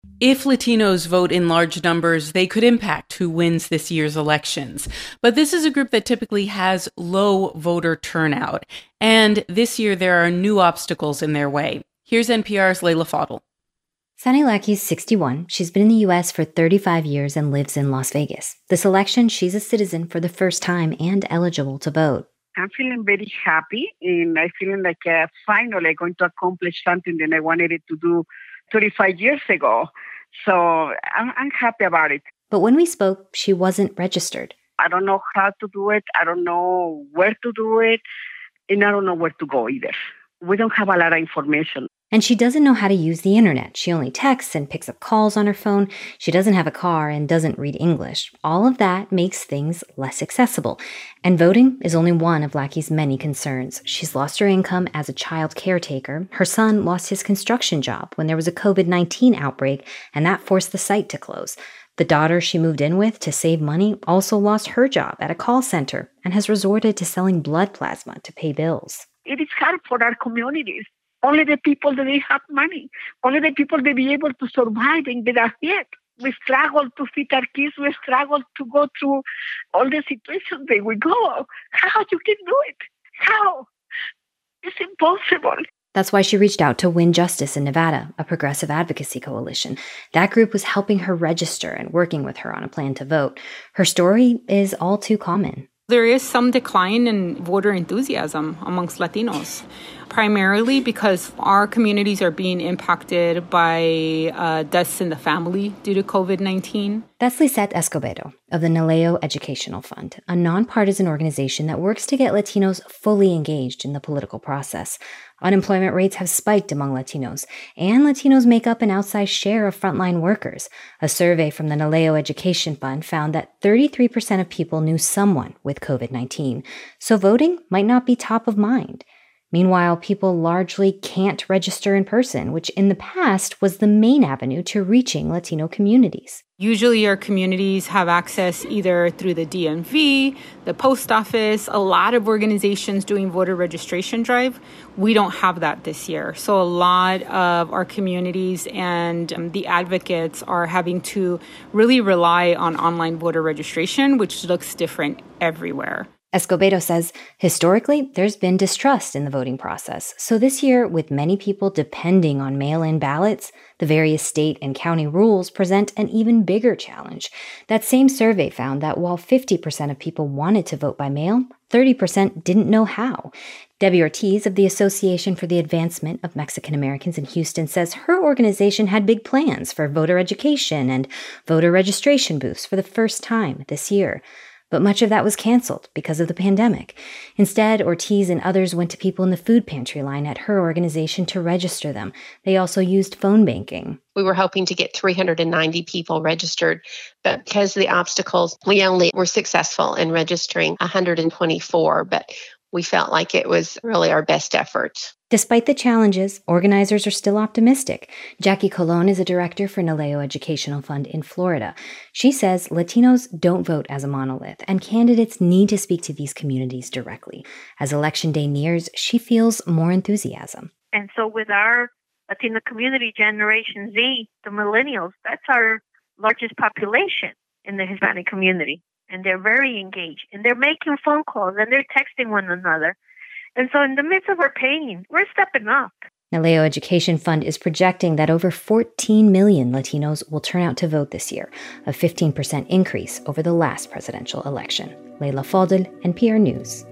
If Latinos vote in large numbers, they could impact who wins this year's elections. But this is a group that typically has low voter turnout. And this year, there are new obstacles in their way. Here's NPR's Leila Fadel. Sanny Lackey's 61. She's been in the U.S. for 35 years and lives in Las Vegas. This election, she's a citizen for the first time and eligible to vote. I'm feeling very happy, and I'm feeling like finally I'm going to accomplish something that I wanted it to do 35 years ago. So I'm happy about it. But when we spoke, she wasn't registered. I don't know how to do it. I don't know where to do it. And I don't know where to go either. We don't have a lot of information. And she doesn't know how to use the internet. She only texts and picks up calls on her phone. She doesn't have a car and doesn't read English. All of that makes things less accessible. And voting is only one of Lackey's many concerns. She's lost her income as a child caretaker. Her son lost his construction job when there was a COVID-19 outbreak, and that forced the site to close. The daughter she moved in with to save money also lost her job at a call center and has resorted to selling blood plasma to pay bills. It is hard for our communities. Only the people that they have money, only the people that be able to survive and get ahead. We struggle to feed our kids. We struggle to go through all the situations that we go. How you can do it? How? It's impossible. That's why she reached out to Win Justice in Nevada, a progressive advocacy coalition. That group was helping her register and working with her on a plan to vote. Her story is all too common. There is some decline in voter enthusiasm amongst Latinos, primarily because our communities are being impacted by deaths in the family due to COVID-19. That's Lisette Escobedo of the Naleo Educational Fund, a nonpartisan organization that works to get Latinos fully engaged in the political process. Unemployment rates have spiked among Latinos, and Latinos make up an outsized share of frontline workers. A survey from the Naleo Education Fund found that 33% of people knew someone with COVID-19, so voting might not be top of mind. Meanwhile, people largely can't register in person, which in the past was the main avenue to reaching Latino communities. Usually our communities have access either through the DMV, the post office, a lot of organizations doing voter registration drive. We don't have that this year. So a lot of our communities and the advocates are having to really rely on online voter registration, which looks different everywhere. Escobedo says, historically, there's been distrust in the voting process. So this year, with many people depending on mail-in ballots, the various state and county rules present an even bigger challenge. That same survey found that while 50% of people wanted to vote by mail, 30% didn't know how. Debbie Ortiz of the Association for the Advancement of Mexican Americans in Houston says her organization had big plans for voter education and voter registration booths for the first time this year. But much of that was canceled because of the pandemic. Instead, Ortiz and others went to people in the food pantry line at her organization to register them. They also used phone banking. We were hoping to get 390 people registered, but because of the obstacles, we only were successful in registering 124, but we felt like it was really our best effort. Despite the challenges, organizers are still optimistic. Jackie Colon is a director for Naleo Educational Fund in Florida. She says Latinos don't vote as a monolith, and candidates need to speak to these communities directly. As Election Day nears, she feels more enthusiasm. And so with our Latino community, Generation Z, the millennials, that's our largest population in the Hispanic community. And they're very engaged, and they're making phone calls, and they're texting one another. And so in the midst of our pain, we're stepping up. Naleo Education Fund is projecting that over 14 million Latinos will turn out to vote this year, a 15% increase over the last presidential election. Leila Fadel, NPR News.